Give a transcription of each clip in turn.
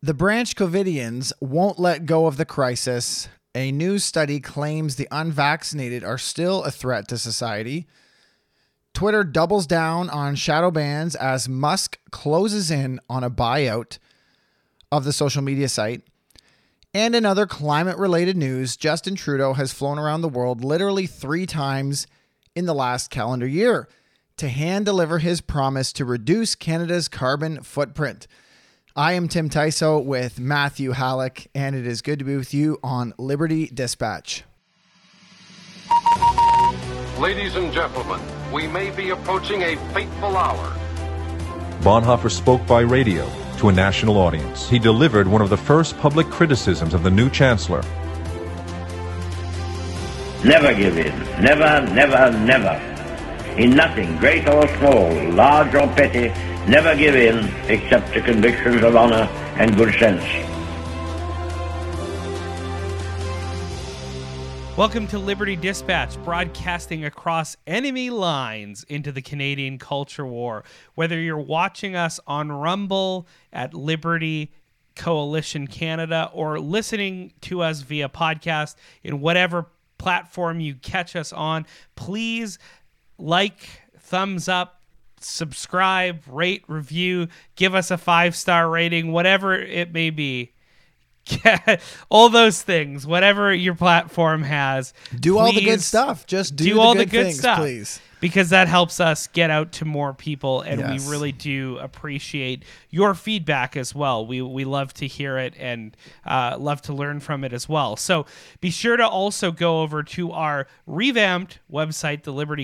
The Branch Covidians won't let go of the crisis. A new study claims the unvaccinated are still a threat to society. Twitter doubles down on shadow bans as Musk closes in on a buyout of the social media site. And in other climate-related news, Justin Trudeau has flown around the world literally 3 times in the last calendar year to hand-deliver his promise to reduce Canada's carbon footprint. I am Tim Tyso with Matthew Halleck, and it is good to be with you on Liberty Dispatch. Ladies and gentlemen, we may be approaching a fateful hour. Bonhoeffer spoke by radio to a national audience. He delivered one of the first public criticisms of the new chancellor. Never give in. Never, never, never. In nothing, great or small, large or petty, never give in except to convictions of honor and good sense. Welcome to Liberty Dispatch, broadcasting across enemy lines into the Canadian culture war. Whether you're watching us on Rumble at Liberty Coalition Canada or listening to us via podcast in whatever platform you catch us on, please like, thumbs up, subscribe, rate, review, give us a 5-star rating, whatever it may be. All those things, whatever your platform has. Do all the good stuff. Just do all the the good things, stuff, please. Because that helps us get out to more people, and Yes. we really do appreciate your feedback as well. We love to hear it and love to learn from it as well. So be sure to also go over to our revamped website,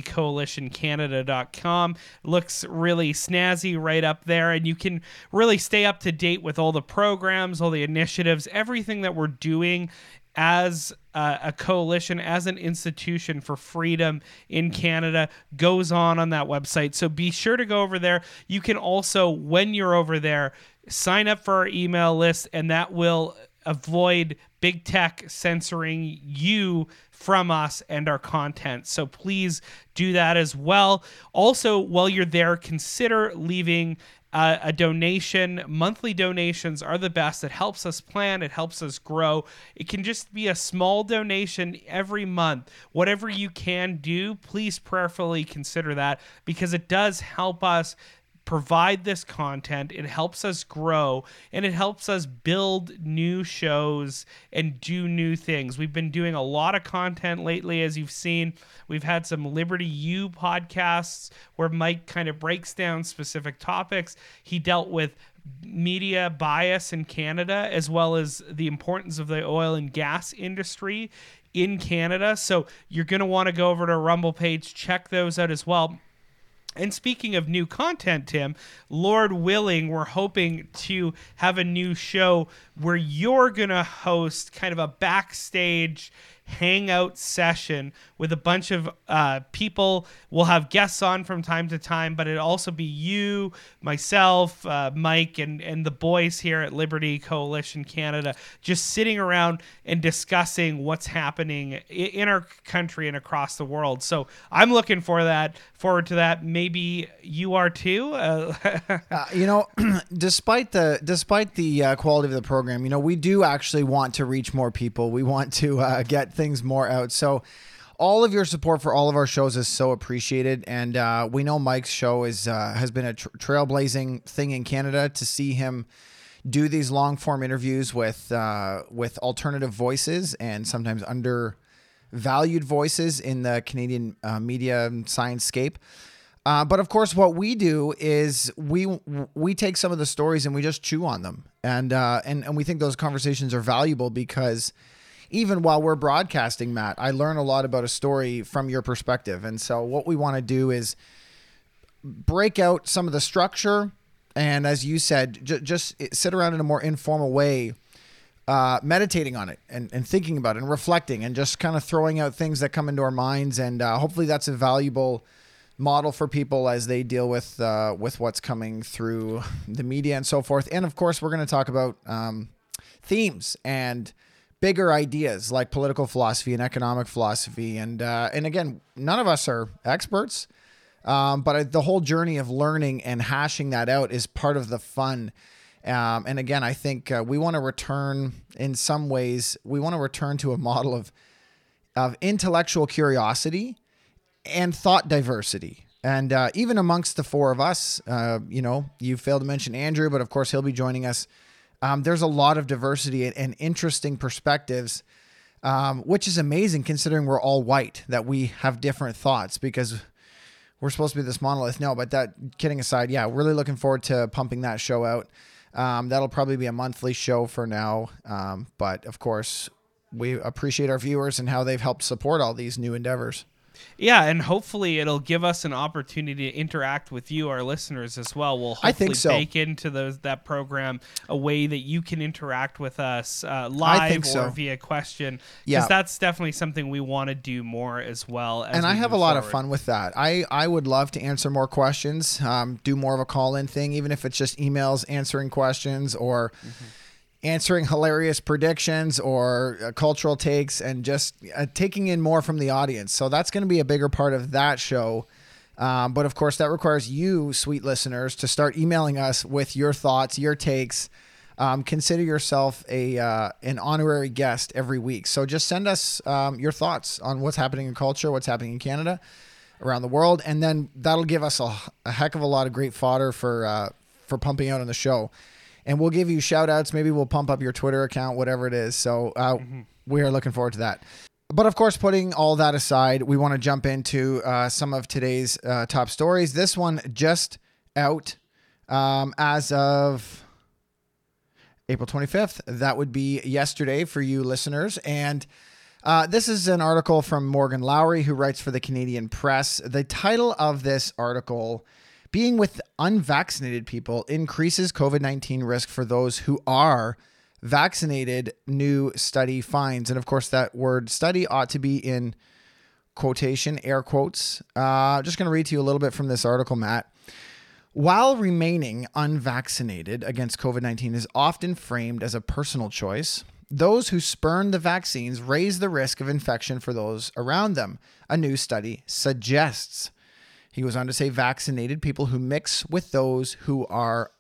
thelibertycoalitioncanada.com. Looks really snazzy right up there, and you can really stay up to date with all the programs, all the initiatives, everything that we're doing as a coalition, as an institution for freedom in Canada goes on that website. So be sure to go over there. You can also, when you're over there, sign up for our email list, and that will avoid big tech censoring you from us and our content. So please do that as well. Also, while you're there, consider leaving a donation. Monthly donations are the best. It helps us plan. It helps us grow. It can just be a small donation every month. Whatever you can do, please prayerfully consider that, because it does help us provide this content. It helps us grow, and it helps us build new shows and do new things. We've been doing a lot of content lately, as you've seen. We've had some Liberty U podcasts where Mike kind of breaks down specific topics. He dealt with media bias in Canada, as well as the importance of the oil and gas industry in Canada. So you're going to want to go over to our Rumble page, check those out as well. And speaking of new content, Tim, Lord willing, we're hoping to have a new show where you're going to host kind of a backstage hangout session with a bunch of people. We'll have guests on from time to time, but it'll also be you, myself, Mike, and the boys here at Liberty Coalition Canada, just sitting around and discussing what's happening in our country and across the world. So I'm looking forward to that. Maybe you are too. Despite the quality of the program, we do actually want to reach more people. We want to get things more out. So all of your support for all of our shows is so appreciated. And we know Mike's show has been a trailblazing thing in Canada. To see him do these long form interviews with alternative voices and sometimes undervalued voices in the Canadian media sciencescape. But of course, what we do is we take some of the stories and we just chew on them, and we think those conversations are valuable, because even while we're broadcasting, Matt, I learn a lot about a story from your perspective. And so what we want to do is break out some of the structure, and as you said, just sit around in a more informal way, meditating on it and thinking about it and reflecting and just kind of throwing out things that come into our minds. And hopefully that's a valuable model for people as they deal with what's coming through the media and so forth. And of course, we're going to talk about themes and bigger ideas like political philosophy and economic philosophy. And again, none of us are experts, but the whole journey of learning and hashing that out is part of the fun And again, I think we want to return, in some ways, we want to return to a model of intellectual curiosity and thought diversity. And even amongst the four of us, you failed to mention Andrew, but of course he'll be joining us. There's a lot of diversity and interesting perspectives, which is amazing considering we're all white, that we have different thoughts because we're supposed to be this monolith. No, but that, kidding aside, yeah, really looking forward to pumping that show out. That'll probably be a monthly show for now. But of course, we appreciate our viewers and how they've helped support all these new endeavors. Yeah, and hopefully it'll give us an opportunity to interact with you, our listeners, as well. We'll hopefully I think so. bake into that program a way that you can interact with us live or via question. Yeah, that's definitely something we want to do more as well. And I have a lot of fun with that. I would love to answer more questions, do more of a call-in thing, even if it's just emails answering questions or answering hilarious predictions or cultural takes, and just taking in more from the audience. So that's going to be a bigger part of that show. But of course, that requires you, sweet listeners, to start emailing us with your thoughts, your takes. Consider yourself an honorary guest every week. So just send us your thoughts on what's happening in culture, what's happening in Canada, around the world, and then that'll give us a heck of a lot of great fodder for pumping out on the show. And we'll give you shout outs. Maybe we'll pump up your Twitter account, whatever it is. So we are looking forward to that. But of course, putting all that aside, we want to jump into some of today's top stories. This one just out as of April 25th. That would be yesterday for you listeners. And this is an article from Morgan Lowry, who writes for the Canadian Press. The title of this article: Being with unvaccinated people increases COVID-19 risk for those who are vaccinated, new study finds. And of course, that word study ought to be in quotation, air quotes. Just going to read to you a little bit from this article, Matt. While remaining unvaccinated against COVID-19 is often framed as a personal choice, those who spurn the vaccines raise the risk of infection for those around them, a new study suggests. He goes on to say vaccinated people who mix with those who are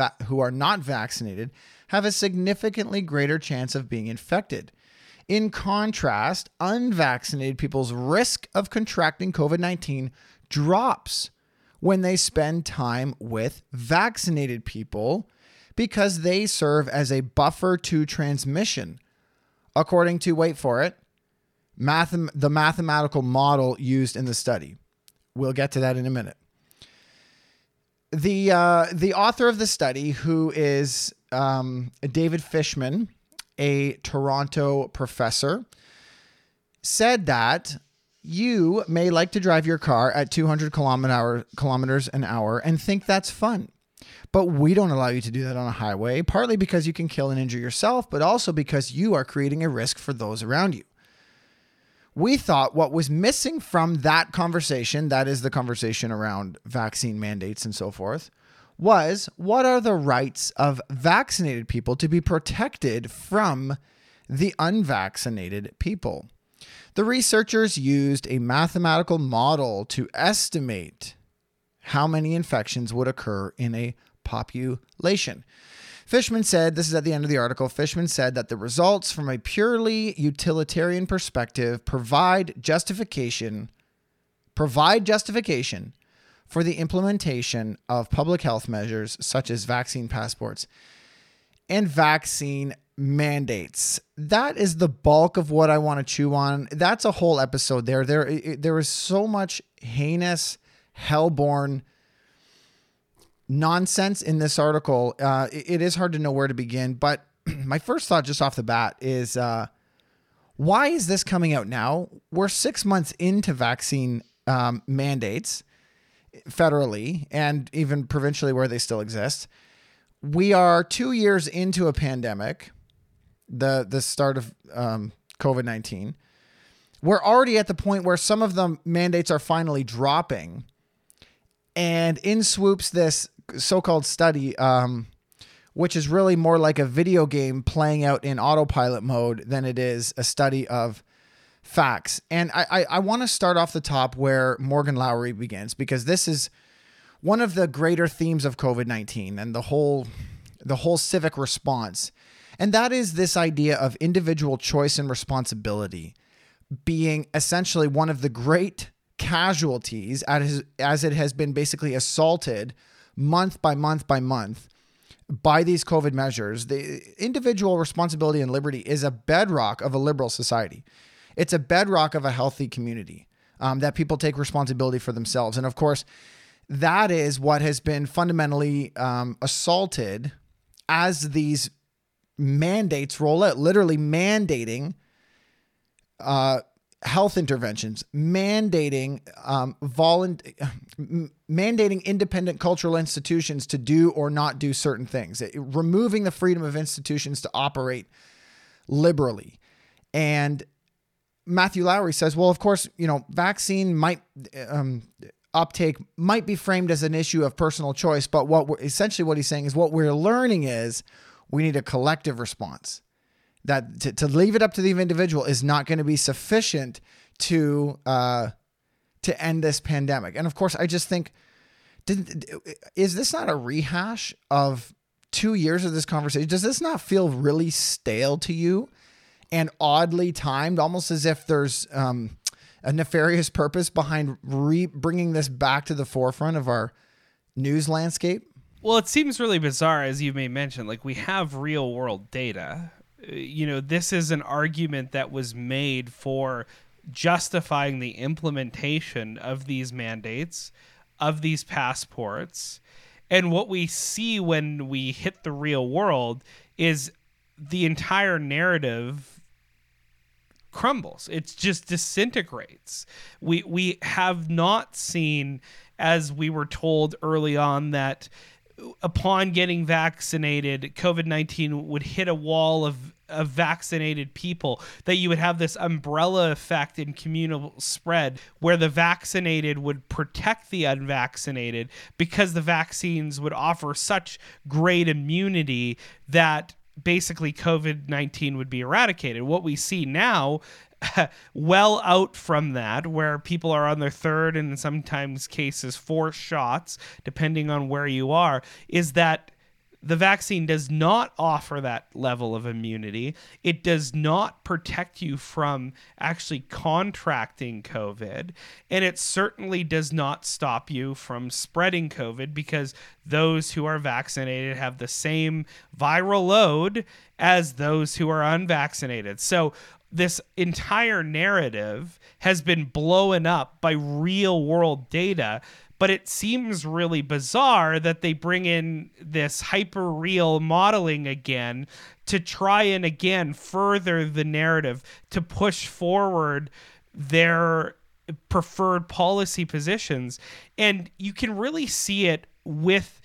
not vaccinated have a significantly greater chance of being infected. In contrast, unvaccinated people's risk of contracting COVID-19 drops when they spend time with vaccinated people because they serve as a buffer to transmission, according to, wait for it, the mathematical model used in the study. We'll get to that in a minute. The author of the study, who is David Fishman, a Toronto professor, said that you may like to drive your car at 200 kilometers an hour and think that's fun. But we don't allow you to do that on a highway, partly because you can kill and injure yourself, but also because you are creating a risk for those around you. We thought what was missing from that conversation, that is the conversation around vaccine mandates and so forth, was what are the rights of vaccinated people to be protected from the unvaccinated people? The researchers used a mathematical model to estimate how many infections would occur in a population. Fishman said, this is at the end of the article, Fishman said that the results from a purely utilitarian perspective provide justification for the implementation of public health measures such as vaccine passports and vaccine mandates. That is the bulk of what I want to chew on. That's a whole episode there. There is so much heinous, hellborn nonsense in this article. It is hard to know where to begin, but my first thought just off the bat is, why is this coming out now? We're 6 months into vaccine mandates federally and even provincially where they still exist. We are 2 years into a pandemic, the start of COVID-19. We're already at the point where some of the mandates are finally dropping, and in swoops this so-called study, which is really more like a video game playing out in autopilot mode than it is a study of facts. And I want to start off the top where Morgan Lowry begins, because this is one of the greater themes of COVID-19 and the whole the whole civic response. And that is this idea of individual choice and responsibility being essentially one of the great casualties as it has been basically assaulted month by month by month by these COVID measures. The individual responsibility and liberty is a bedrock of a liberal society. It's a bedrock of a healthy community, that people take responsibility for themselves. And of course, that is what has been fundamentally assaulted as these mandates roll out, literally mandating health interventions, mandating mandating independent cultural institutions to do or not do certain things, removing the freedom of institutions to operate liberally. And Matthew Lowry says, well, of course, vaccine uptake might be framed as an issue of personal choice, but what he's saying is what we're learning is we need a collective response. That to leave it up to the individual is not going to be sufficient to end this pandemic. And of course, I just think, is this not a rehash of 2 years of this conversation? Does this not feel really stale to you and oddly timed, almost as if there's a nefarious purpose behind bringing this back to the forefront of our news landscape? Well, it seems really bizarre, as you may mention. Like, we have real world data. This is an argument that was made for justifying the implementation of these mandates, of these passports. And what we see when we hit the real world is the entire narrative crumbles. It just disintegrates. We have not seen, as we were told early on, that upon getting vaccinated, COVID-19 would hit a wall of vaccinated people, that you would have this umbrella effect in communal spread where the vaccinated would protect the unvaccinated because the vaccines would offer such great immunity that basically COVID-19 would be eradicated. What we see now, well out from that, where people are on their third and in sometimes cases 4 shots, depending on where you are, is that the vaccine does not offer that level of immunity. It does not protect you from actually contracting COVID. And it certainly does not stop you from spreading COVID, because those who are vaccinated have the same viral load as those who are unvaccinated. So this entire narrative has been blown up by real world data. But it seems really bizarre that they bring in this hyper-real modeling again to try and again further the narrative, to push forward their preferred policy positions. And you can really see it with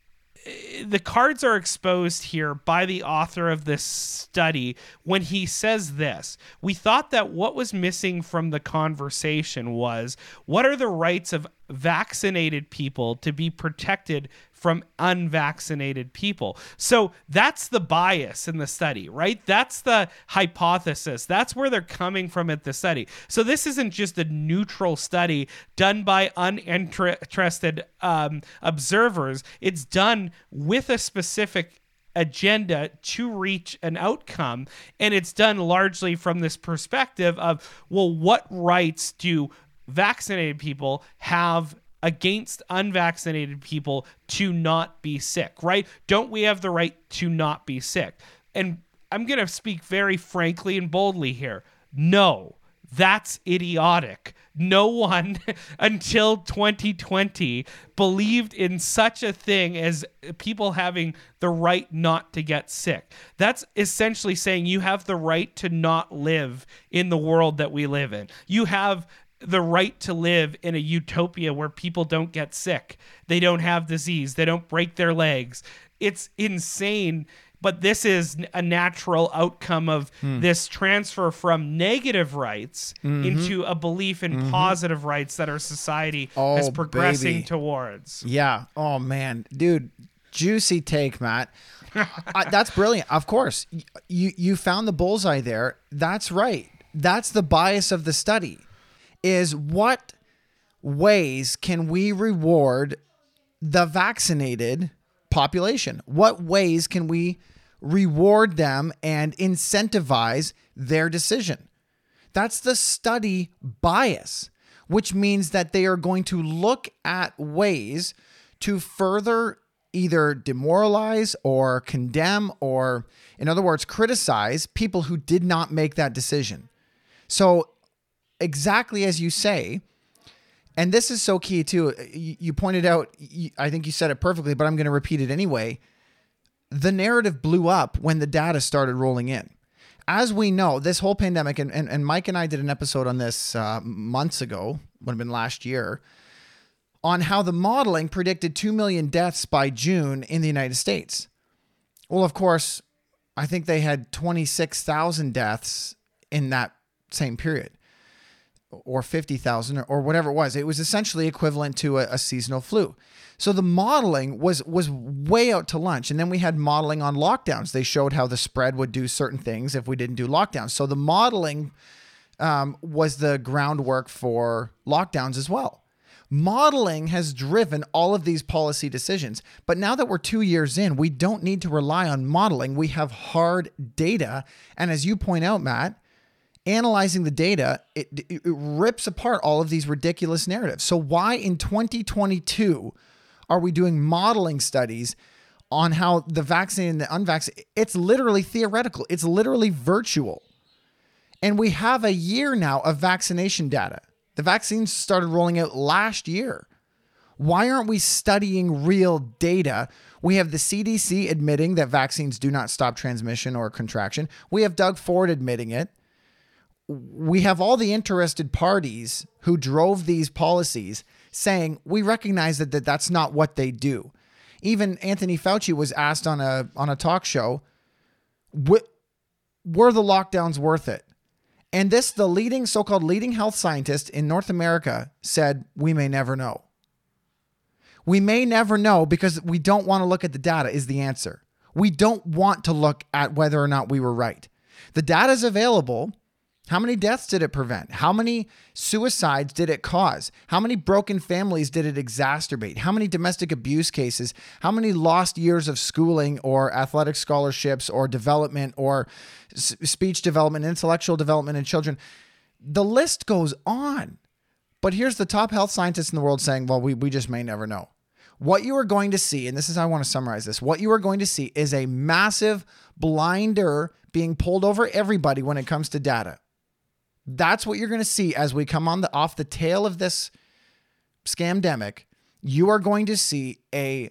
the cards are exposed here by the author of this study when he says this: we thought that what was missing from the conversation was, what are the rights of vaccinated people to be protected from unvaccinated people? So that's the bias in the study, right? That's the hypothesis. That's where they're coming from at the study. So this isn't just a neutral study done by uninterested observers. It's done with a specific agenda to reach an outcome, and it's done largely from this perspective of, well, what rights do vaccinated people have against unvaccinated people to not be sick, right? Don't we have the right to not be sick? And I'm going to speak very frankly and boldly here. No, that's idiotic. No one until 2020 believed in such a thing as people having the right not to get sick. That's essentially saying you have the right to not live in the world that we live in. You have the right to live in a utopia where people don't get sick. They don't have disease. They don't break their legs. It's insane. But this is a natural outcome of this transfer from negative rights into a belief in positive rights that our society is progressing towards. Yeah. Oh, man. Dude, juicy take, Matt. That's brilliant. Of course. You found the bullseye there. That's right. That's the bias of the study, is what ways can we reward the vaccinated population. What ways can we reward them and incentivize their decision? That's the study bias, which means that they are going to look at ways to further either demoralize or condemn or, in other words, criticize people who did not make that decision. So exactly as you say, and this is so key too, you pointed out, I think you said it perfectly, but I'm going to repeat it anyway. The narrative blew up when the data started rolling in. As we know, this whole pandemic, and Mike and I did an episode on this months ago, would have been last year, on how the modeling predicted 2 million deaths by June in the United States. Well, of course, I think they had 26,000 deaths in that same period, or 50,000 or whatever it was. It was essentially equivalent to a seasonal flu. So the modeling was way out to lunch. And then we had modeling on lockdowns. They showed how the spread would do certain things if we didn't do lockdowns. So the modeling was the groundwork for lockdowns as well. Modeling has driven all of these policy decisions. But now that we're 2 years in, we don't need to rely on modeling. We have hard data. And as you point out, Matt, analyzing the data, it rips apart all of these ridiculous narratives. So why in 2022 are we doing modeling studies on how the vaccinated and the unvaccinated? It's literally theoretical. It's literally virtual. And we have a year now of vaccination data. The vaccines started rolling out last year. Why aren't we studying real data? We have the CDC admitting that vaccines do not stop transmission or contraction. We have Doug Ford admitting it. We have all the interested parties who drove these policies saying, we recognize that that's not what they do. Even Anthony Fauci was asked on a talk show, were the lockdowns worth it? And the so-called leading health scientist in North America said, we may never know. We may never know because we don't want to look at the data is the answer. We don't want to look at whether or not we were right. The data is available. How many deaths did it prevent? How many suicides did it cause? How many broken families did it exacerbate? How many domestic abuse cases? How many lost years of schooling or athletic scholarships or development or speech development, intellectual development in children? The list goes on. But here's the top health scientists in the world saying, well, we just may never know. What you are going to see, and this is how I want to summarize this, what you are going to see is a massive blinder being pulled over everybody when it comes to data. That's what you're going to see as we come off the tail of this scamdemic. You are going to see a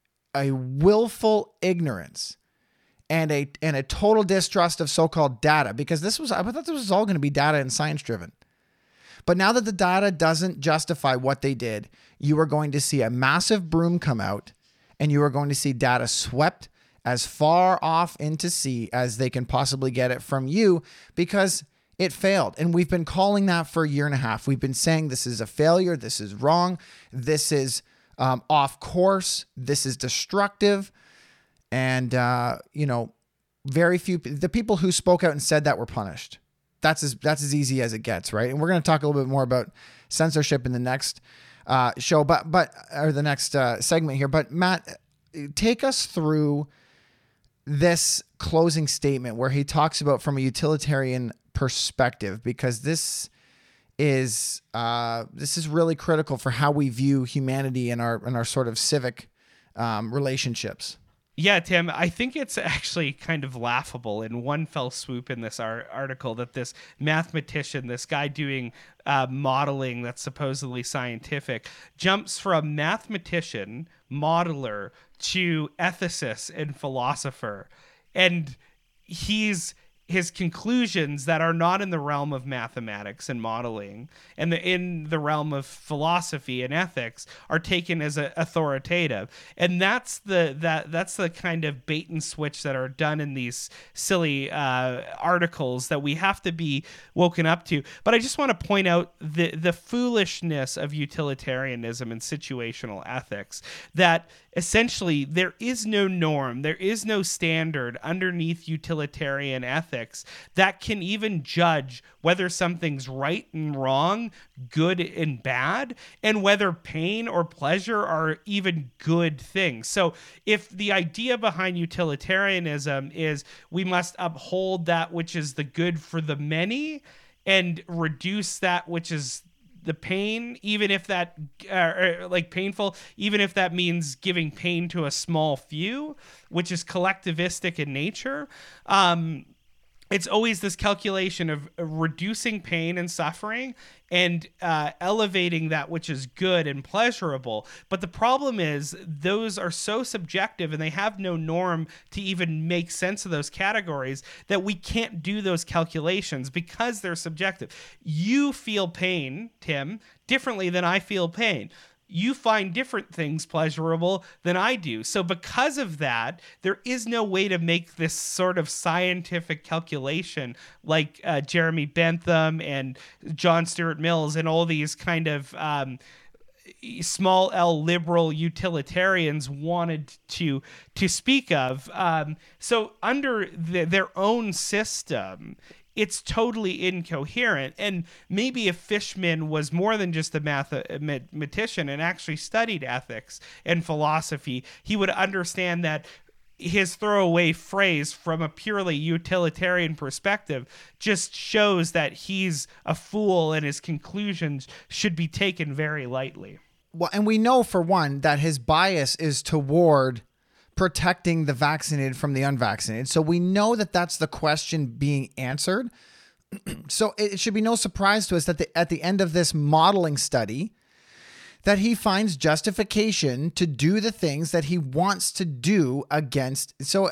willful ignorance and a total distrust of so-called data, because I thought this was all going to be data and science driven. But now that the data doesn't justify what they did, you are going to see a massive broom come out, and you are going to see data swept as far off into sea as they can possibly get it from you, because it failed. And we've been calling that for a year and a half. We've been saying this is a failure. This is wrong. This is off course. This is destructive. And, very few, the people who spoke out and said that were punished. That's as easy as it gets, right? And we're going to talk a little bit more about censorship in the next show, or the next segment here. But Matt, take us through this closing statement where he talks about from a utilitarian perspective, because this is really critical for how we view humanity and our sort of civic relationships. Yeah, Tim, I think it's actually kind of laughable in one fell swoop in this article that this mathematician, this guy doing modeling that's supposedly scientific, jumps from mathematician, modeler, to ethicist and philosopher. And his conclusions that are not in the realm of mathematics and modeling and in the realm of philosophy and ethics are taken as authoritative. And that's the kind of bait and switch that are done in these silly articles that we have to be woken up to. But I just want to point out the foolishness of utilitarianism and situational ethics, that essentially there is no norm, there is no standard underneath utilitarian ethics ethics that can even judge whether something's right and wrong, good and bad, and whether pain or pleasure are even good things. So if the idea behind utilitarianism is we must uphold that which is the good for the many and reduce that which is the pain, even if that like painful, even if that means giving pain to a small few, which is collectivistic in nature, it's always this calculation of reducing pain and suffering and elevating that which is good and pleasurable. But the problem is those are so subjective and they have no norm to even make sense of those categories that we can't do those calculations because they're subjective. You feel pain, Tim, differently than I feel pain. You find different things pleasurable than I do. So because of that, there is no way to make this sort of scientific calculation like Jeremy Bentham and John Stuart Mills and all these kind of small L liberal utilitarians wanted to speak of. So under their own system, it's totally incoherent. And maybe if Fishman was more than just a mathematician and actually studied ethics and philosophy, he would understand that his throwaway phrase from a purely utilitarian perspective just shows that he's a fool and his conclusions should be taken very lightly. Well, and we know, for one, that his bias is toward protecting the vaccinated from the unvaccinated. So we know that that's the question being answered. So it should be no surprise to us that at the end of this modeling study, that he finds justification to do the things that he wants to do against. So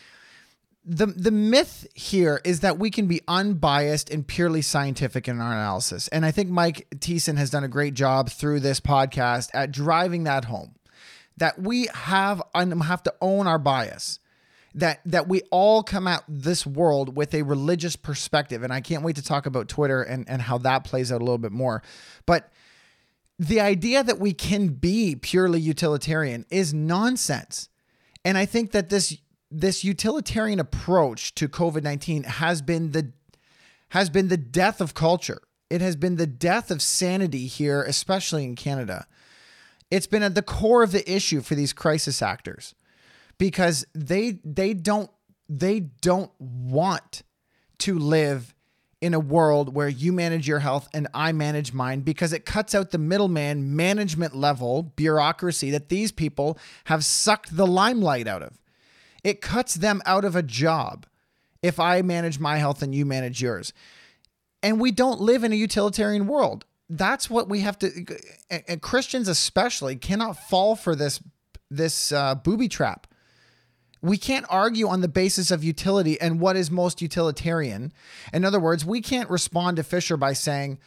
the myth here is that we can be unbiased and purely scientific in our analysis. And I think Mike Thiessen has done a great job through this podcast at driving that home. That we have to own our bias, that we all come at this world with a religious perspective. And I can't wait to talk about Twitter and how that plays out a little bit more. But the idea that we can be purely utilitarian is nonsense. And I think that this utilitarian approach to COVID-19 has been the death of culture. It has been the death of sanity here, especially in Canada. It's been at the core of the issue for these crisis actors because they don't want to live in a world where you manage your health and I manage mine, because it cuts out the middleman management level bureaucracy that these people have sucked the limelight out of. It cuts them out of a job if I manage my health and you manage yours. And we don't live in a utilitarian world. That's what we have to, and Christians especially cannot fall for this booby trap. We can't argue on the basis of utility and what is most utilitarian. In other words, we can't respond to Fisher by saying,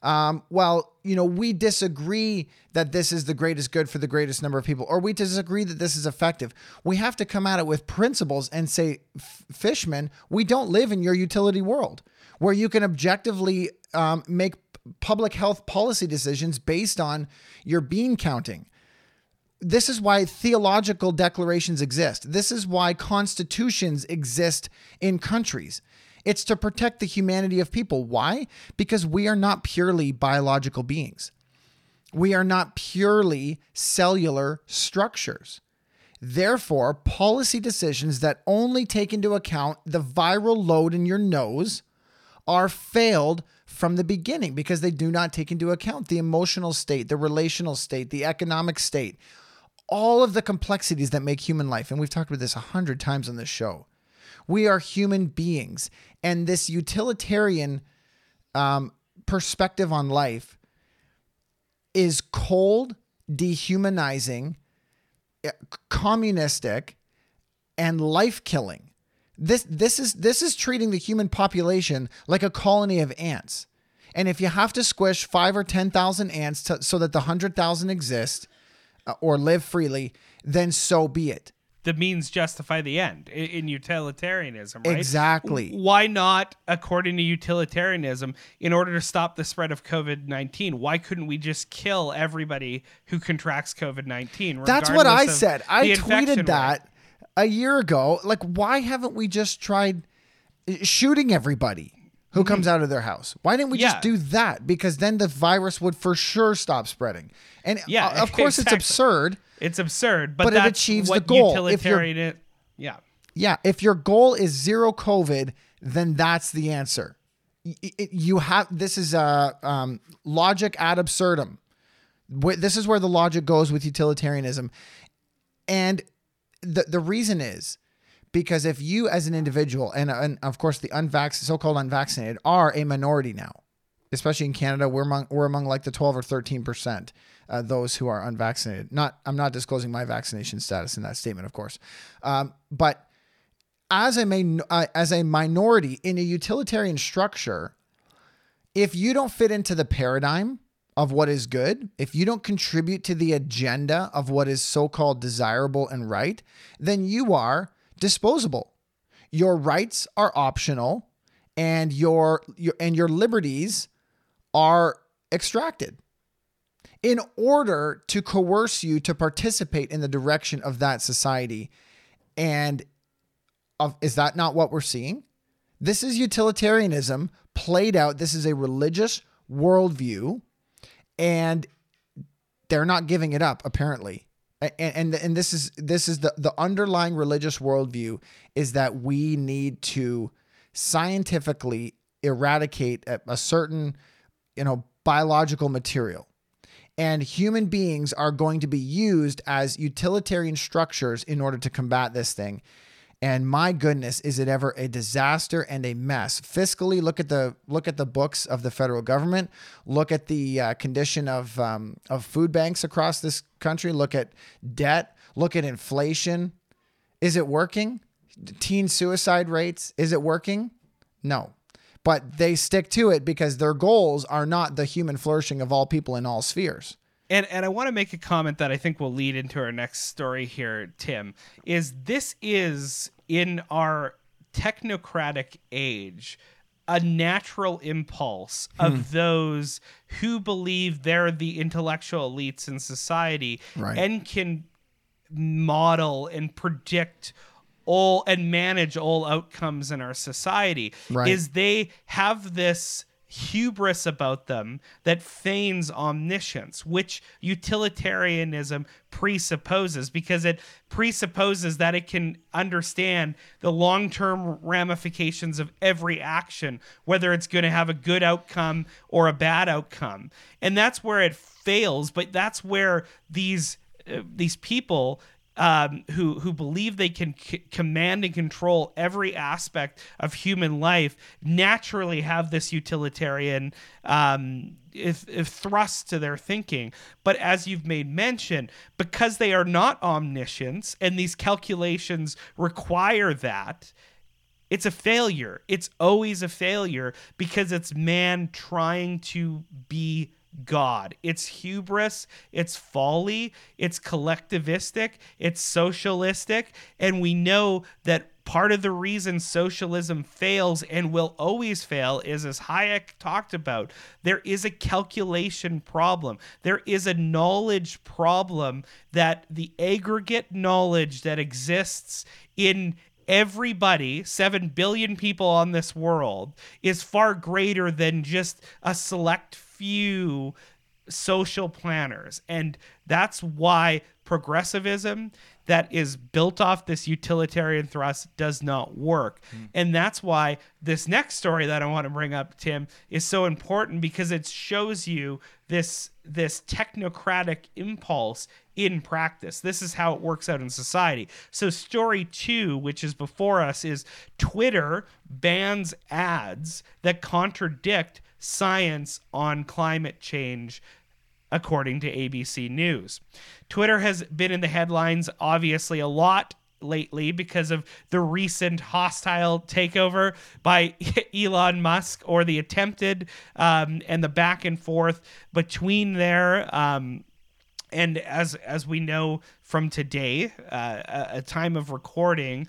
we disagree that this is the greatest good for the greatest number of people, or we disagree that this is effective. We have to come at it with principles and say, Fishman, we don't live in your utility world where you can objectively make public health policy decisions based on your bean counting. This is why theological declarations exist. This is why constitutions exist in countries. It's to protect the humanity of people. Why? Because we are not purely biological beings. We are not purely cellular structures. Therefore, policy decisions that only take into account the viral load in your nose are failed from the beginning because they do not take into account the emotional state, the relational state, the economic state, all of the complexities that make human life. And we've talked about this 100 times on this show. We are human beings. And this utilitarian perspective on life is cold, dehumanizing, communistic, and life-killing. This is treating the human population like a colony of ants. And if you have to squish 5,000 or 10,000 ants so that the 100,000 exist or live freely, then so be it. The means justify the end in utilitarianism, right? Exactly. Why not, according to utilitarianism, in order to stop the spread of COVID-19, why couldn't we just kill everybody who contracts COVID-19? That's what I said. I tweeted that a year ago. Like, why haven't we just tried shooting everybody who comes out of their house. Why didn't we just Yeah. do that? Because then the virus would for sure stop spreading. And Yeah, of course exactly. it's absurd. It's absurd, But it that's achieves what the goal. Utilitarian. Yeah. Yeah, if your goal is zero COVID, then that's the answer. You have this is logic ad absurdum. This is where the logic goes with utilitarianism, and the reason is because if you as an individual and of course the so-called unvaccinated are a minority now, especially in Canada, we're among like the 12 or 13%. Those who are unvaccinated. I'm not disclosing my vaccination status in that statement, of course, but as a minority in a utilitarian structure, if you don't fit into the paradigm of what is good, if you don't contribute to the agenda of what is so-called desirable and right, then you are disposable. Your rights are optional, and your liberties are extracted in order to coerce you to participate in the direction of that society. And is that not what we're seeing? This is utilitarianism played out. This is a religious worldview, and they're not giving it up, apparently. And this is the underlying religious worldview is that we need to scientifically eradicate a certain, biological material. And human beings are going to be used as utilitarian structures in order to combat this thing. And my goodness, is it ever a disaster and a mess? Fiscally, look at the books of the federal government. Look at the condition of food banks across this country. Look at debt. Look at inflation. Is it working? Teen suicide rates. Is it working? No. But they stick to it because their goals are not the human flourishing of all people in all spheres. And I want to make a comment that I think will lead into our next story here, Tim, this is in our technocratic age, a natural impulse of those who believe they're the intellectual elites in society, right, and can model and predict all and manage all outcomes in our society, right, is they have this hubris about them that feigns omniscience, which utilitarianism presupposes, because it presupposes that it can understand the long-term ramifications of every action, whether it's going to have a good outcome or a bad outcome. And that's where it fails, but that's where these people who believe they can command and control every aspect of human life naturally have this utilitarian if thrust to their thinking. But as you've made mention, because they are not omniscients and these calculations require that, it's a failure. It's always a failure because it's man trying to be God. It's hubris, it's folly, it's collectivistic, it's socialistic, and we know that part of the reason socialism fails and will always fail is, as Hayek talked about, there is a calculation problem. There is a knowledge problem, that the aggregate knowledge that exists in everybody, 7 billion people on this world, is far greater than just a select few social planners. And that's why progressivism that is built off this utilitarian thrust does not work. And that's why this next story that I want to bring up, Tim, is so important, because it shows you this technocratic impulse in practice. This is how it works out in society. So story 2, which is before us, is Twitter bans ads that contradict science on climate change, according to ABC News. Twitter has been in the headlines, obviously, a lot lately because of the recent hostile takeover by Elon Musk, or the attempted and the back and forth between there. And as we know from today, a time of recording,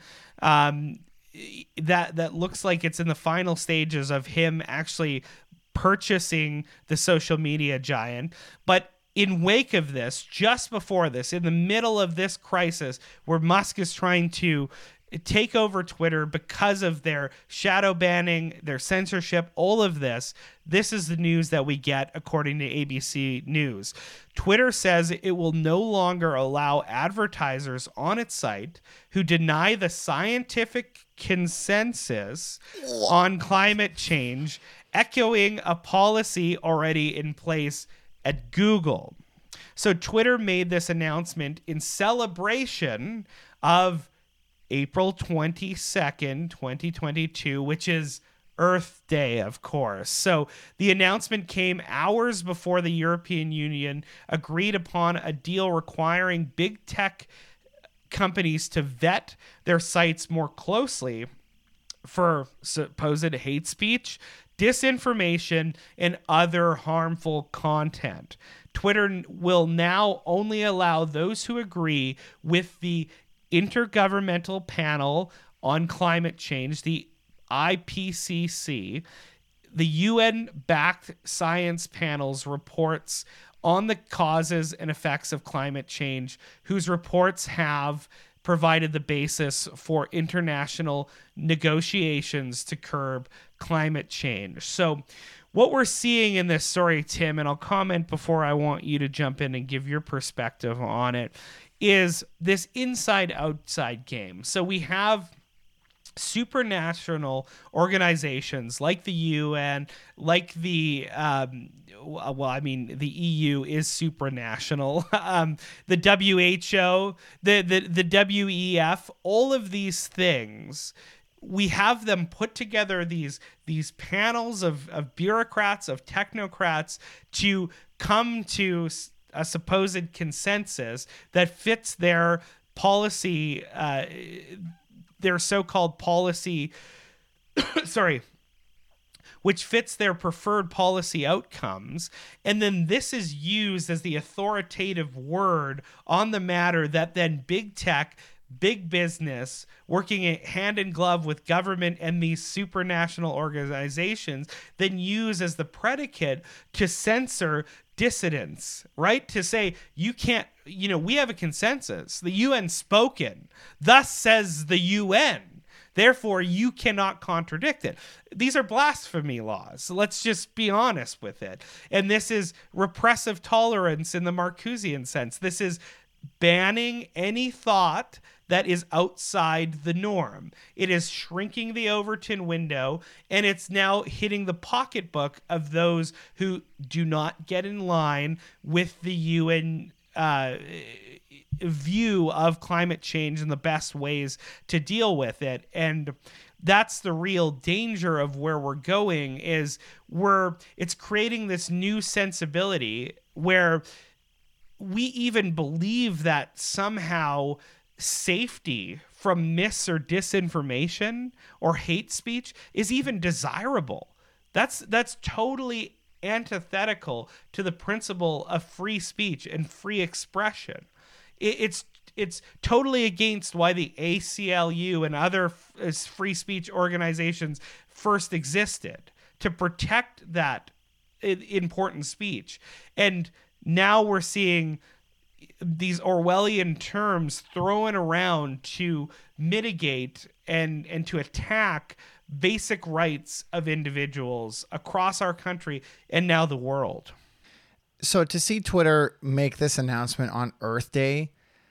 that looks like it's in the final stages of him actually purchasing the social media giant. But in wake of this, just before this, in the middle of this crisis where Musk is trying to take over Twitter because of their shadow banning, their censorship, all of this. This is the news that we get according to ABC News. Twitter says it will no longer allow advertisers on its site who deny the scientific consensus on climate change, echoing a policy already in place at Google. So Twitter made this announcement in celebration of April 22nd, 2022, which is Earth Day, of course. So the announcement came hours before the European Union agreed upon a deal requiring big tech companies to vet their sites more closely for supposed hate speech, disinformation, and other harmful content. Twitter will now only allow those who agree with the Intergovernmental Panel on Climate Change, the IPCC, the UN-backed science panel's reports on the causes and effects of climate change, whose reports have provided the basis for international negotiations to curb climate change. So what we're seeing in this story, Tim, and I'll comment before I want you to jump in and give your perspective on it, is this inside-outside game. So we have supranational organizations like the UN, like the the EU is supranational, the WHO, the WEF, all of these things. We have them put together these panels of bureaucrats, of technocrats to come to a supposed consensus that fits their policy, their so-called policy, which fits their preferred policy outcomes. And then this is used as the authoritative word on the matter that then big tech, big business, working hand in glove with government and these supranational organizations, then use as the predicate to censor dissidents, right? To say, you can't, we have a consensus. The UN spoken. Thus says the UN. Therefore, you cannot contradict it. These are blasphemy laws. Let's just be honest with it. And this is repressive tolerance in the Marcusean sense. This is banning any thought that is outside the norm. It is shrinking the Overton window, and it's now hitting the pocketbook of those who do not get in line with the UN view of climate change and the best ways to deal with it. And that's the real danger of where we're going, is it's creating this new sensibility where we even believe that somehow safety from myths or disinformation or hate speech is even desirable. That's totally antithetical to the principle of free speech and free expression. It's totally against why the ACLU and other free speech organizations first existed, to protect that important speech. And now we're seeing these Orwellian terms thrown around to mitigate and to attack basic rights of individuals across our country and now the world. So to see Twitter make this announcement on Earth Day,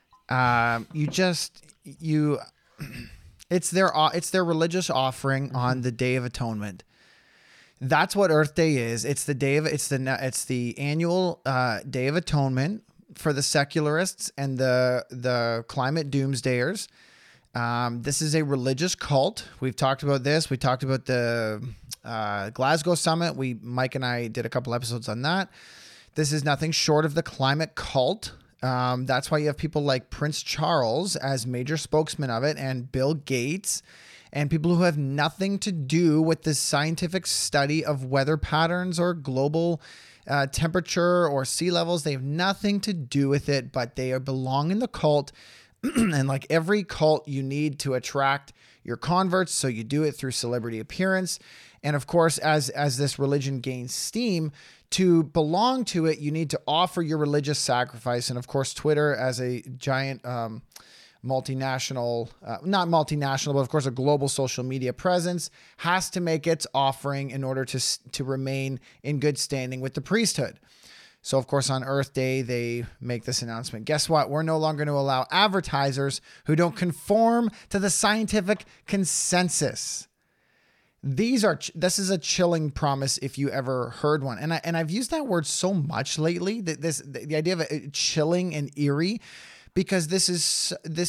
it's their religious offering on the Day of Atonement. That's what Earth Day is. It's the annual Day of Atonement for the secularists and the climate doomsdayers. This is a religious cult. We've talked about this. We talked about the Glasgow summit. Mike and I did a couple episodes on that. This is nothing short of the climate cult. That's why you have people like Prince Charles as major spokesman of it, and Bill Gates, and people who have nothing to do with the scientific study of weather patterns or global temperature or sea levels. They have nothing to do with it, but they belong in the cult. And like every cult, you need to attract your converts, so you do it through celebrity appearance. And of course, as this religion gains steam, to belong to it, you need to offer your religious sacrifice. And of course, Twitter, as a giant multinational, not multinational, but of course a global social media presence, has to make its offering in order to remain in good standing with the priesthood. So, of course, on Earth Day, they make this announcement. Guess what? We're no longer going to allow advertisers who don't conform to the scientific consensus. This is a chilling promise if you ever heard one. And I've used that word so much lately, that the idea of it chilling and eerie, because this is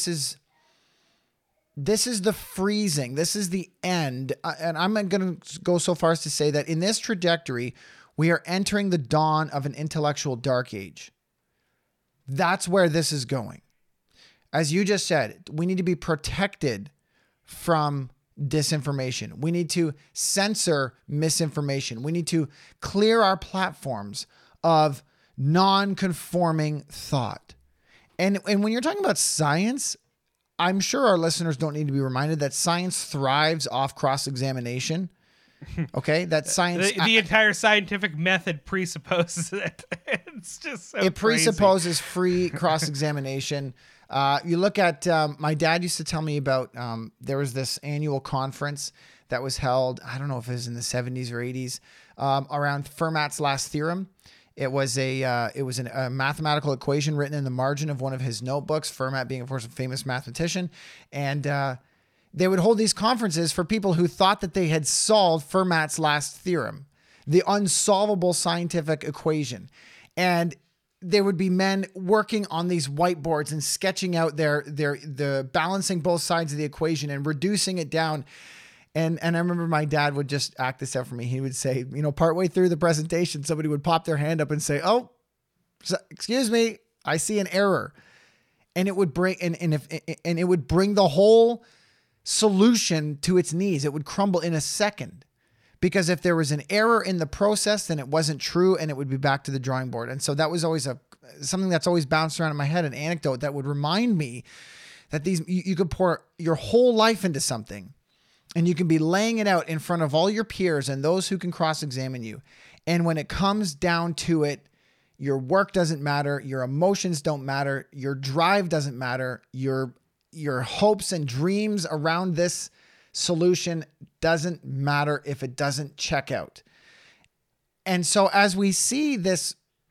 the freezing. This is the end. And I'm going to go so far as to say that in this trajectory, we are entering the dawn of an intellectual dark age. That's where this is going. As you just said, we need to be protected from disinformation. We need to censor misinformation. We need to clear our platforms of non-conforming thought. And when you're talking about science, I'm sure our listeners don't need to be reminded that science thrives off cross-examination. Okay, that science. The entire scientific method presupposes it. It's just so it presupposes crazy. Free cross-examination. You look at my dad used to tell me about there was this annual conference that was held. I don't know if it was in the 70s or 80s around Fermat's last theorem. It was a mathematical equation written in the margin of one of his notebooks. Fermat being, of course, a famous mathematician, and they would hold these conferences for people who thought that they had solved Fermat's last theorem, the unsolvable scientific equation. And there would be men working on these whiteboards and sketching out the balancing both sides of the equation and reducing it down. And I remember my dad would just act this out for me. He would say, partway through the presentation, somebody would pop their hand up and say, "Oh, excuse me, I see an error." And it would bring and it would bring the whole solution to its knees. It would crumble in a second, because if there was an error in the process, then it wasn't true, and it would be back to the drawing board. And so that was always something that's always bounced around in my head, an anecdote that would remind me that you could pour your whole life into something, and you can be laying it out in front of all your peers and those who can cross-examine you. And when it comes down to it, your work doesn't matter, your emotions don't matter, your drive doesn't matter, your hopes and dreams around this solution doesn't matter if it doesn't check out. And so as we see this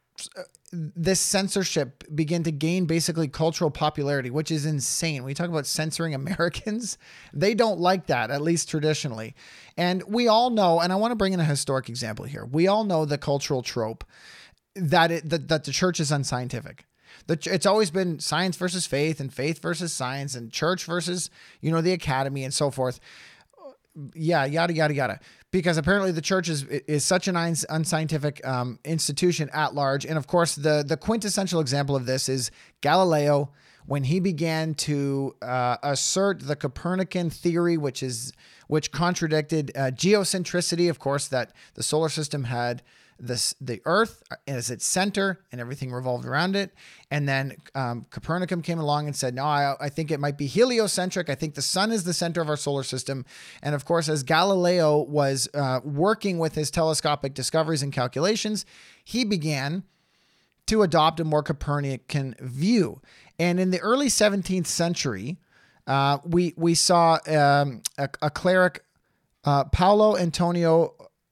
censorship begin to gain basically cultural popularity, which is insane. When you talk about censoring Americans, they don't like that, at least traditionally. And we all know, and I want to bring in a historic example here. We all know the cultural trope that the church is unscientific. It's always been science versus faith and faith versus science and church versus, the academy and so forth. Yeah, yada, yada, yada. Because apparently the church is such an unscientific institution at large. And of course, the quintessential example of this is Galileo, when he began to assert the Copernican theory, which contradicted geocentricity, of course, that the solar system had the Earth as its center and everything revolved around it. And then Copernicus came along and said, no, I think it might be heliocentric. I think the sun is the center of our solar system. And of course, as Galileo was working with his telescopic discoveries and calculations, he began to adopt a more Copernican view. And in the early 17th century, we saw a cleric, Paolo Antonio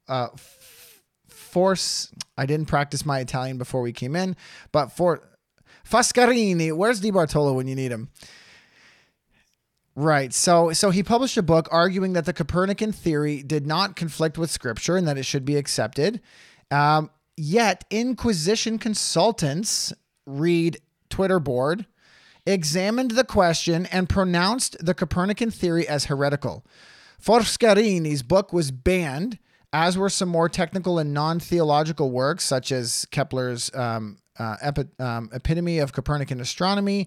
Force. I didn't practice my Italian before we came in, but for Foscarini, where's Di Bartolo when you need him? Right. So he published a book arguing that the Copernican theory did not conflict with scripture and that it should be accepted. Yet Inquisition consultants, read Twitter board, examined the question and pronounced the Copernican theory as heretical. Foscarini's book was banned, as were some more technical and non-theological works, such as Kepler's Epitome of Copernican Astronomy,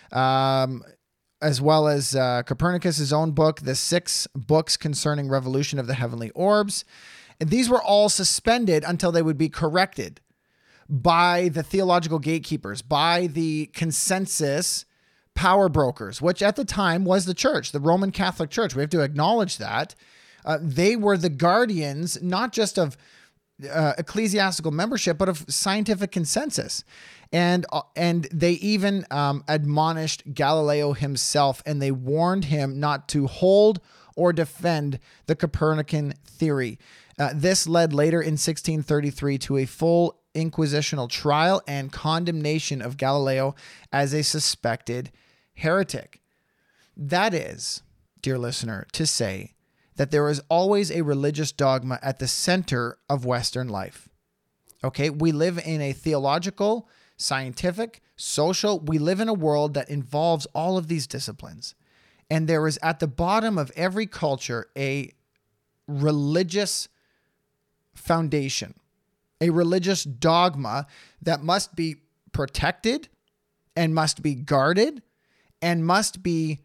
as well as Copernicus's own book, The 6 Books Concerning Revolution of the Heavenly Orbs. And these were all suspended until they would be corrected by the theological gatekeepers, by the consensus power brokers, which at the time was the church, the Roman Catholic Church. We have to acknowledge that. They were the guardians, not just of ecclesiastical membership, but of scientific consensus. And they even admonished Galileo himself, and they warned him not to hold or defend the Copernican theory. This led later in 1633 to a full inquisitional trial and condemnation of Galileo as a suspected heretic. That is, dear listener, to say that there is always a religious dogma at the center of Western life. Okay, we live in a theological, scientific, social, we live in a world that involves all of these disciplines. And there is at the bottom of every culture a religious foundation, a religious dogma that must be protected and must be guarded and must be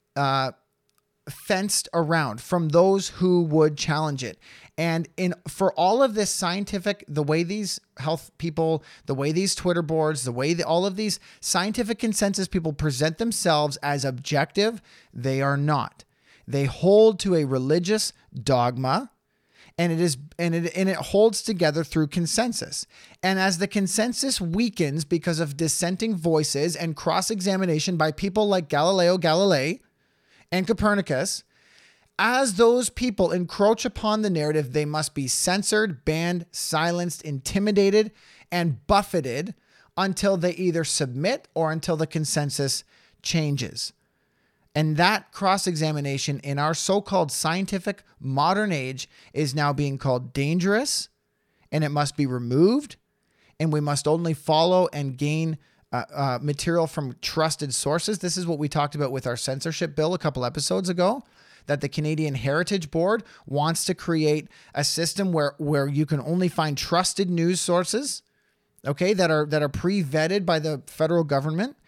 fenced around from those who would challenge it. And for all of this scientific, the way these health people, the way these Twitter boards, the way all of these scientific consensus people present themselves as objective, they are not. They hold to a religious dogma, and it holds together through consensus. And as the consensus weakens because of dissenting voices and cross-examination by people like Galileo Galilei and Copernicus, as those people encroach upon the narrative, they must be censored, banned, silenced, intimidated, and buffeted until they either submit or until the consensus changes. And that cross-examination in our so-called scientific modern age is now being called dangerous, and it must be removed, and we must only follow and gain material from trusted sources. This is what we talked about with our censorship bill a couple episodes ago, that the Canadian Heritage Board wants to create a system where you can only find trusted news sources, okay, that are pre-vetted by the federal government.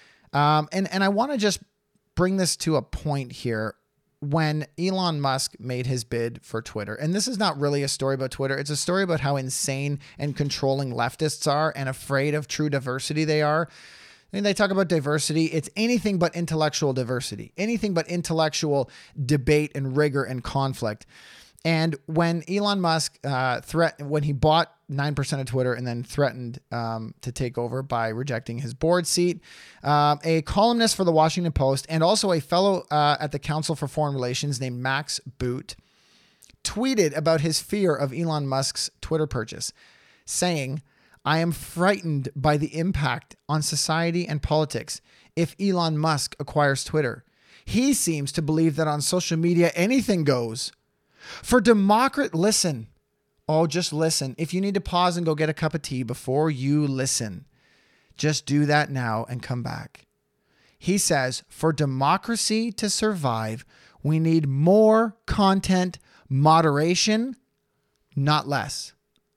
And I want to just bring this to a point here. When Elon Musk made his bid for Twitter, and this is not really a story about Twitter, it's a story about how insane and controlling leftists are and afraid of true diversity they are. And they talk about diversity. It's anything but intellectual diversity, anything but intellectual debate and rigor and conflict. And when Elon Musk when he bought 9% of Twitter and then threatened to take over by rejecting his board seat, a columnist for the Washington Post and also a fellow at the Council for Foreign Relations named Max Boot tweeted about his fear of Elon Musk's Twitter purchase, saying, "I am frightened by the impact on society and politics if Elon Musk acquires Twitter. He seems to believe that on social media anything goes. For listen. Oh, just listen. If you need to pause and go get a cup of tea before you listen, just do that now and come back." He says, for democracy to survive, we need more content moderation, not less.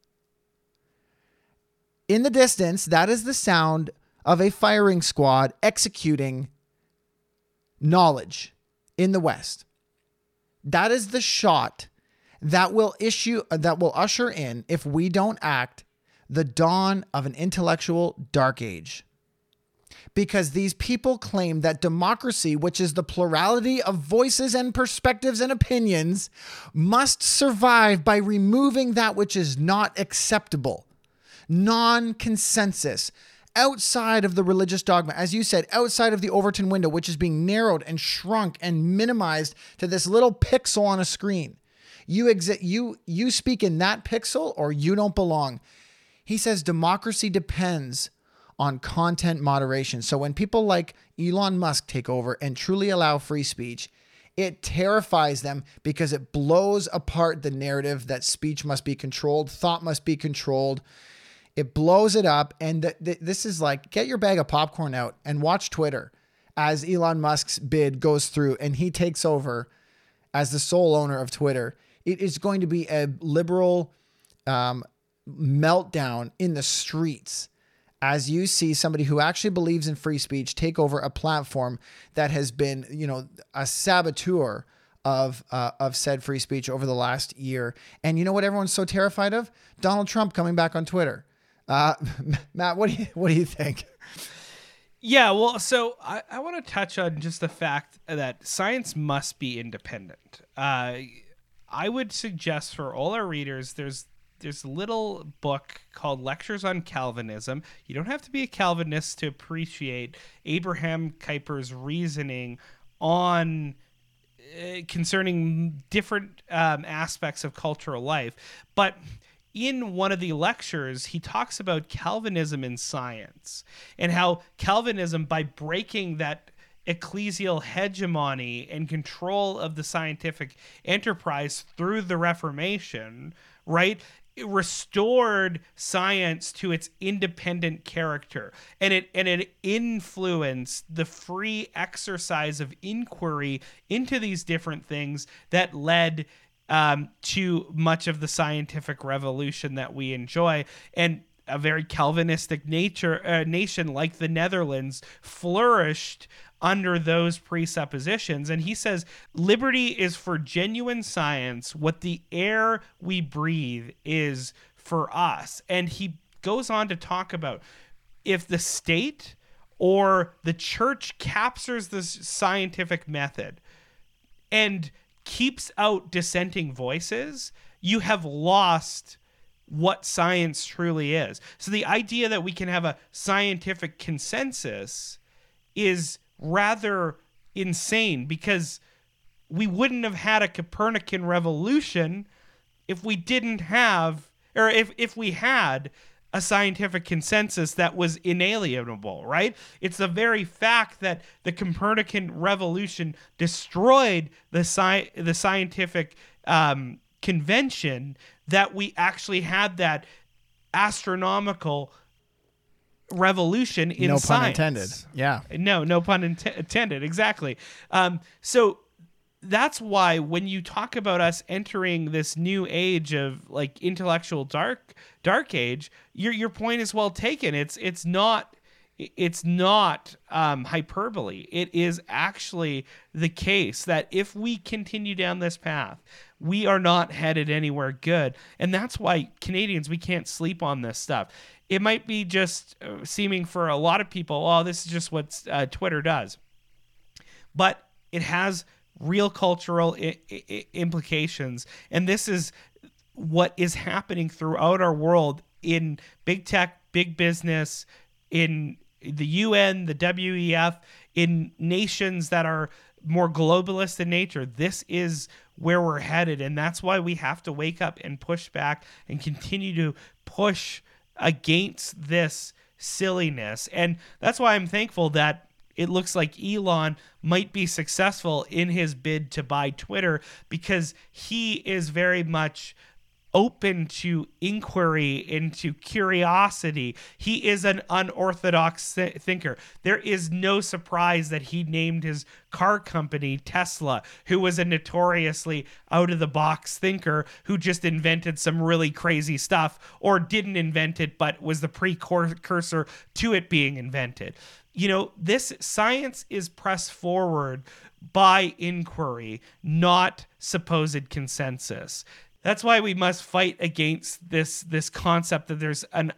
In the distance, that is the sound of a firing squad executing knowledge in the West. That is the shot that will usher in, if we don't act, the dawn of an intellectual dark age. Because these people claim that democracy, which is the plurality of voices and perspectives and opinions, must survive by removing that which is not acceptable, non-consensus, outside of the religious dogma, as you said, outside of the Overton window, which is being narrowed and shrunk and minimized to this little pixel on a screen. You speak in that pixel or you don't belong. He says democracy depends on content moderation. So when people like Elon Musk take over and truly allow free speech, it terrifies them because it blows apart the narrative that speech must be controlled, thought must be controlled. It blows it up. And this is like, get your bag of popcorn out and watch Twitter as Elon Musk's bid goes through and he takes over as the sole owner of Twitter. It is going to be a liberal meltdown in the streets as you see somebody who actually believes in free speech take over a platform that has been, a saboteur of said free speech over the last year. And you know what everyone's so terrified of? Donald Trump coming back on Twitter. Matt, what do you think? Yeah, well, so I want to touch on just the fact that science must be independent. I would suggest for all our readers, there's there's a little book called Lectures on Calvinism. You don't have to be a Calvinist to appreciate Abraham Kuyper's reasoning on concerning different aspects of cultural life. But in one of the lectures, he talks about Calvinism in science and how Calvinism, by breaking that ecclesial hegemony and control of the scientific enterprise through the Reformation, right, it restored science to its independent character, and it influenced the free exercise of inquiry into these different things that led to much of the scientific revolution that we enjoy. And a very Calvinistic nation like the Netherlands flourished under those presuppositions. And he says, liberty is for genuine science what the air we breathe is for us. And he goes on to talk about if the state or the church captures the scientific method and keeps out dissenting voices, you have lost what science truly is. So the idea that we can have a scientific consensus is rather insane, because we wouldn't have had a Copernican revolution if we didn't have, or if we had a scientific consensus that was inalienable, right? It's the very fact that the Copernican revolution destroyed the scientific convention that we actually had that astronomical revolution in No science. pun intended. Yeah. No pun intended. Exactly. So that's why when you talk about us entering this new age of like intellectual dark age, your point is well taken. It's not hyperbole. It is actually the case that if we continue down this path, we are not headed anywhere good. And that's why Canadians, we can't sleep on this stuff. It might be just seeming for a lot of people, oh, this is just what Twitter does. But it has real cultural implications. And this is what is happening throughout our world in big tech, big business, in the UN, the WEF, in nations that are more globalist in nature. This is where we're headed. And that's why we have to wake up and push back and continue to push against this silliness. And that's why I'm thankful that it looks like Elon might be successful in his bid to buy Twitter, because he is very much open to inquiry, into curiosity. He is an unorthodox thinker. There is no surprise that he named his car company Tesla, who was a notoriously out-of-the-box thinker who just invented some really crazy stuff, or didn't invent it but was the precursor to it being invented. You know, this science is pressed forward by inquiry, not supposed consensus. That's why we must fight against this concept that there's an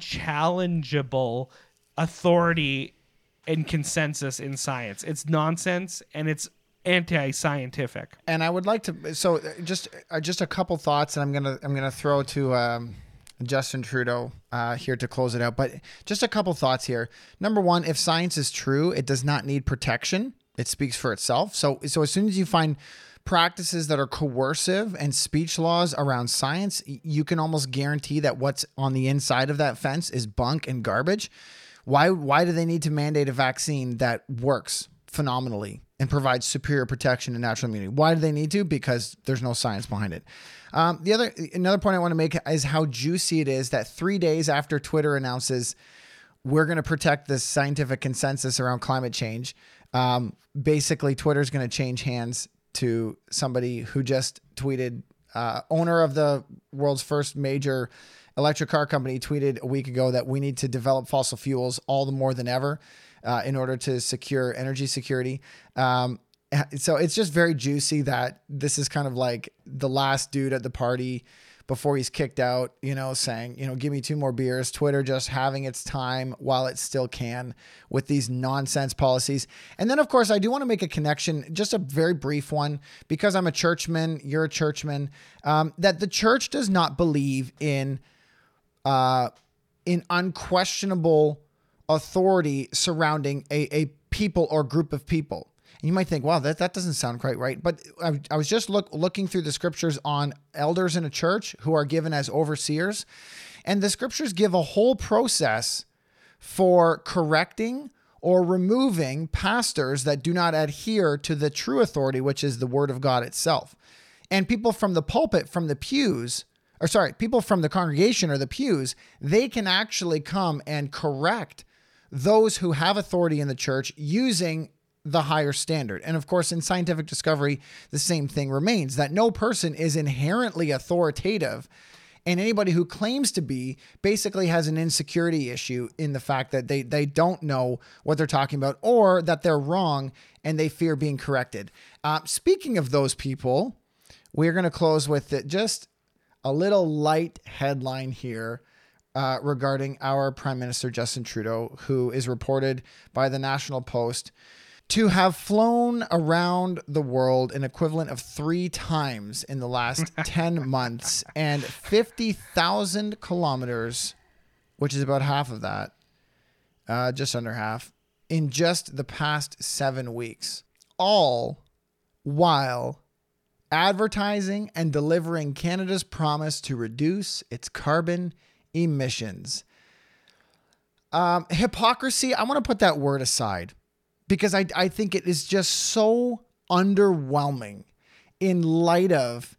unchallengeable authority and consensus in science. It's nonsense and it's anti-scientific. And I would like to, so just a couple thoughts, and I'm gonna throw to Justin Trudeau here to close it out. But just a couple thoughts here. Number one, if science is true, it does not need protection. It speaks for itself. So as soon as you find practices that are coercive and speech laws around science, you can almost guarantee that what's on the inside of that fence is bunk and garbage. Why do they need to mandate a vaccine that works phenomenally and provides superior protection and natural immunity? Why do they need to? Because there's no science behind it. Another point I want to make is how juicy it is that 3 days after Twitter announces we're going to protect this scientific consensus around climate change, basically Twitter's going to change hands to somebody who just tweeted, owner of the world's first major electric car company tweeted a week ago that we need to develop fossil fuels all the more than ever in order to secure energy security. So it's just very juicy that this is kind of like the last dude at the party before he's kicked out, saying, give me 2 more beers. Twitter just having its time while it still can with these nonsense policies. And then, of course, I do want to make a connection, just a very brief one, because I'm a churchman, you're a churchman, that the church does not believe in unquestionable authority surrounding a people or group of people. And you might think, wow, that doesn't sound quite right. But I was just looking through the scriptures on elders in a church who are given as overseers. And the scriptures give a whole process for correcting or removing pastors that do not adhere to the true authority, which is the word of God itself. And people from the pulpit, from the pews, people from the congregation or the pews, they can actually come and correct those who have authority in the church using the higher standard. And of course, in scientific discovery, the same thing remains, that no person is inherently authoritative, and anybody who claims to be basically has an insecurity issue in the fact that they don't know what they're talking about, or that they're wrong and they fear being corrected. Speaking of those people, we're going to close with just a little light headline here regarding our Prime Minister Justin Trudeau, who is reported by the National Post to have flown around the world an equivalent of 3 times in the last 10 months and 50,000 kilometers, which is about half of that, just under half, in just the past 7 weeks, all while advertising and delivering Canada's promise to reduce its carbon emissions. Hypocrisy, I want to put that word aside, because I think it is just so underwhelming in light of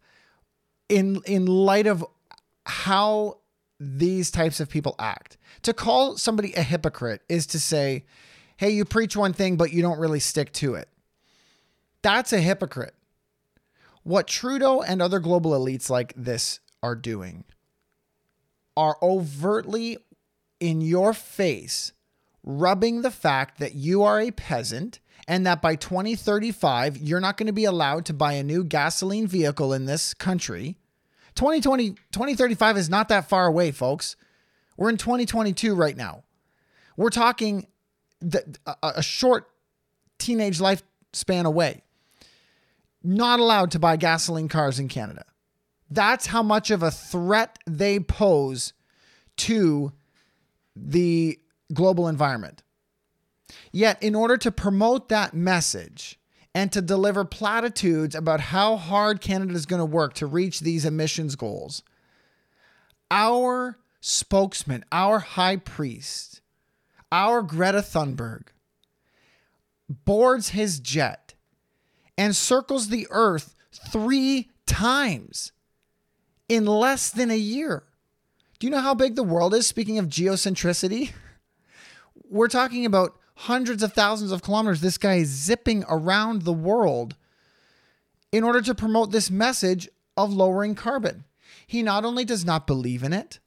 how these types of people act. To call somebody a hypocrite is to say, hey, you preach one thing, but you don't really stick to it. That's a hypocrite. What Trudeau and other global elites like this are doing are overtly in your face, rubbing the fact that you are a peasant and that by 2035, you're not going to be allowed to buy a new gasoline vehicle in this country. 2035 is not that far away, folks. We're in 2022 right now. We're talking a short teenage lifespan away. Not allowed to buy gasoline cars in Canada. That's how much of a threat they pose to the global environment. Yet, in order to promote that message and to deliver platitudes about how hard Canada is going to work to reach these emissions goals, our spokesman, our high priest, our Greta Thunberg, boards his jet and circles the earth 3 times in less than a year. Do you know how big the world is? Speaking of geocentricity, we're talking about hundreds of thousands of kilometers. This guy is zipping around the world in order to promote this message of lowering carbon. He not only does not believe in it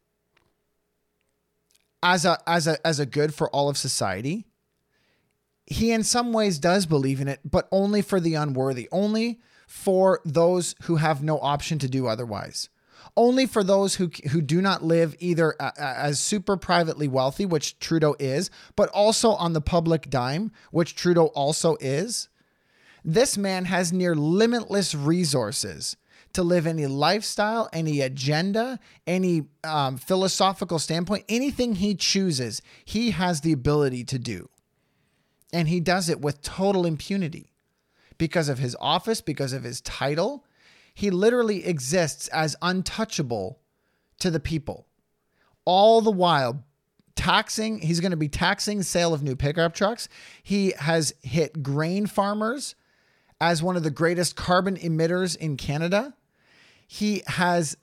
as a good for all of society, he in some ways does believe in it, but only for the unworthy, only for those who have no option to do otherwise. Only for those who do not live either as super privately wealthy, which Trudeau is, but also on the public dime, which Trudeau also is. This man has near limitless resources to live any lifestyle, any agenda, any philosophical standpoint, anything he chooses, he has the ability to do. And he does it with total impunity because of his office, because of his title. He literally exists as untouchable to the people. All the while he's going to be taxing the sale of new pickup trucks. He has hit grain farmers as one of the greatest carbon emitters in Canada. He has,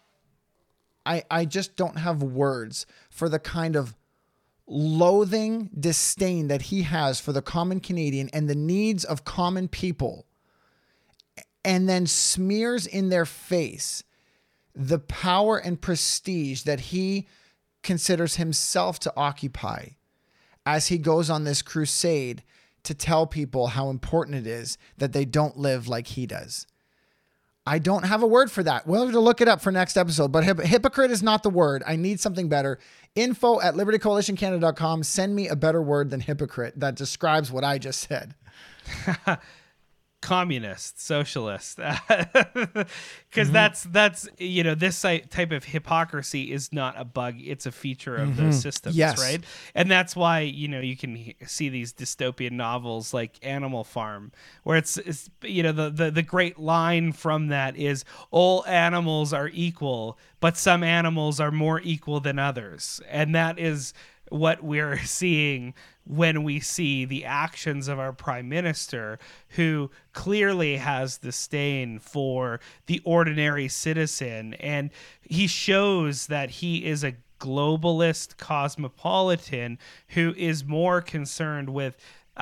I just don't have words for the kind of loathing disdain that he has for the common Canadian and the needs of common people, and then smears in their face the power and prestige that he considers himself to occupy as he goes on this crusade to tell people how important it is that they don't live like he does. I don't have a word for that. We'll have to look it up for next episode, but hypocrite is not the word. I need something better. info@libertycoalitioncanada.com. Send me a better word than hypocrite that describes what I just said. Communist, socialist, because that's this type of hypocrisy is not a bug, it's a feature of those systems. Yes. Right? And that's why you can see these dystopian novels like Animal Farm, where it's the great line from that is, all animals are equal, but some animals are more equal than others. And that is what we're seeing when we see the actions of our prime minister, who clearly has disdain for the ordinary citizen. And he shows that he is a globalist cosmopolitan who is more concerned with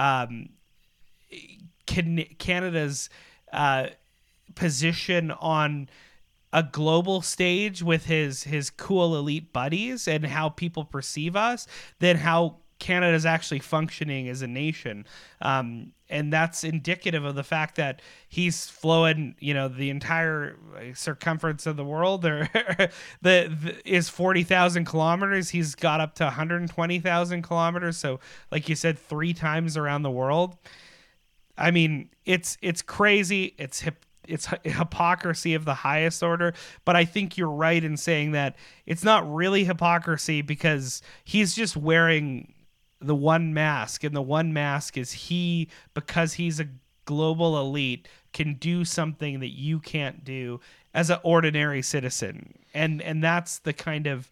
Canada's position on a global stage with his cool elite buddies and how people perceive us than how Canada is actually functioning as a nation. And that's indicative of the fact that he's flown, the entire circumference of the world is 40,000 kilometers. He's got up to 120,000 kilometers. So like you said, 3 times around the world. I mean, it's crazy. It's hypocrisy of the highest order, but I think you're right in saying that it's not really hypocrisy because he's just wearing the one mask, and the one mask is because he's a global elite, can do something that you can't do as an ordinary citizen. And that's the kind of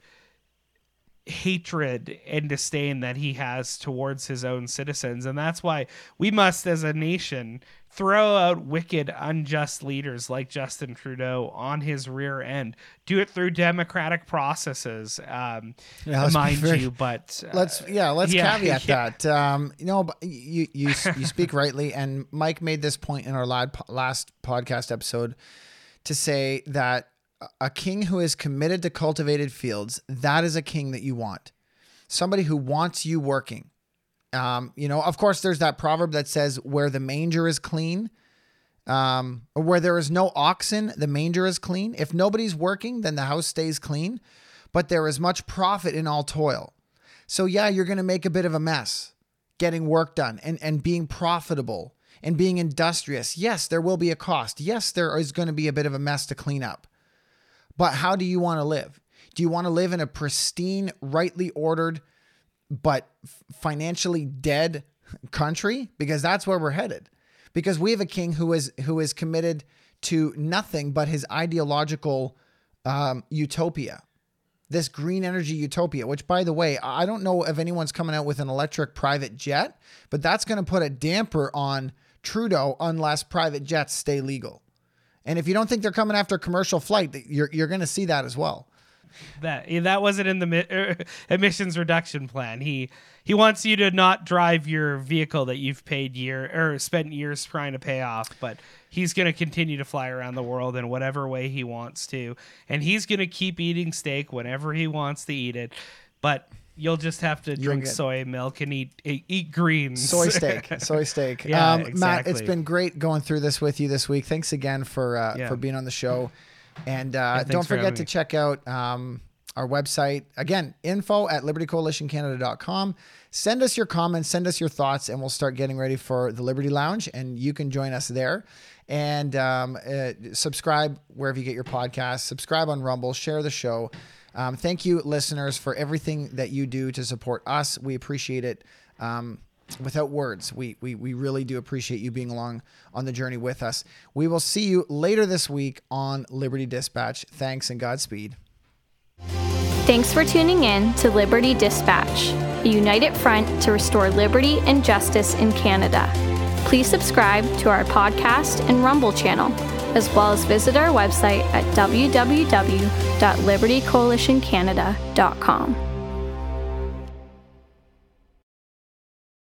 hatred and disdain that he has towards his own citizens. And that's why we must, as a nation, throw out wicked, unjust leaders like Justin Trudeau on his rear end. Do it through democratic processes, mind you. But let's caveat that. You speak rightly, and Mike made this point in our last podcast episode to say that a king who is committed to cultivated fields, that is a king that you want. Somebody who wants you working. Of course, there's that proverb that says, where the manger is clean, or where there is no oxen, the manger is clean. If nobody's working, then the house stays clean, but there is much profit in all toil. So yeah, you're going to make a bit of a mess getting work done and being profitable and being industrious. Yes, there will be a cost. Yes, there is going to be a bit of a mess to clean up. But how do you want to live? Do you want to live in a pristine, rightly ordered, but financially dead country? Because that's where we're headed. Because we have a king who is committed to nothing but his ideological utopia, this green energy utopia, which, by the way, I don't know if anyone's coming out with an electric private jet, but that's going to put a damper on Trudeau unless private jets stay legal. And if you don't think they're coming after commercial flight, you're going to see that as well. That wasn't in the emissions reduction plan. He wants you to not drive your vehicle that you've spent years trying to pay off, but he's going to continue to fly around the world in whatever way he wants to, and he's going to keep eating steak whenever he wants to eat it. But you'll just have to drink soy milk and eat greens. Soy steak. Yeah, exactly. Matt, it's been great going through this with you this week. Thanks again for being on the show. And don't forget to check out our website. Again, info@libertycoalitioncanada.com. Send us your comments, send us your thoughts, and we'll start getting ready for the Liberty Lounge, and you can join us there. And subscribe wherever you get your podcasts. Subscribe on Rumble. Share the show. Thank you, listeners, for everything that you do to support us. We appreciate it. Without words, we really do appreciate you being along on the journey with us. We will see you later this week on Liberty Dispatch. Thanks and Godspeed. Thanks for tuning in to Liberty Dispatch, a united front to restore liberty and justice in Canada. Please subscribe to our podcast and Rumble channel, as well as visit our website at www.libertycoalitioncanada.com.